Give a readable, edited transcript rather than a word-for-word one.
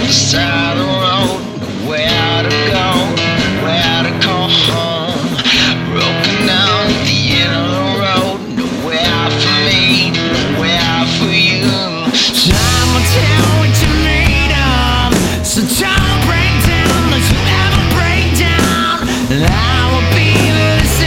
side of the road, nowhere to go, nowhere to call home. Broken down at the end of the road, nowhere for me, nowhere for you. Time will tell what you're made of, so don't break down, don't you ever break down. And I will be the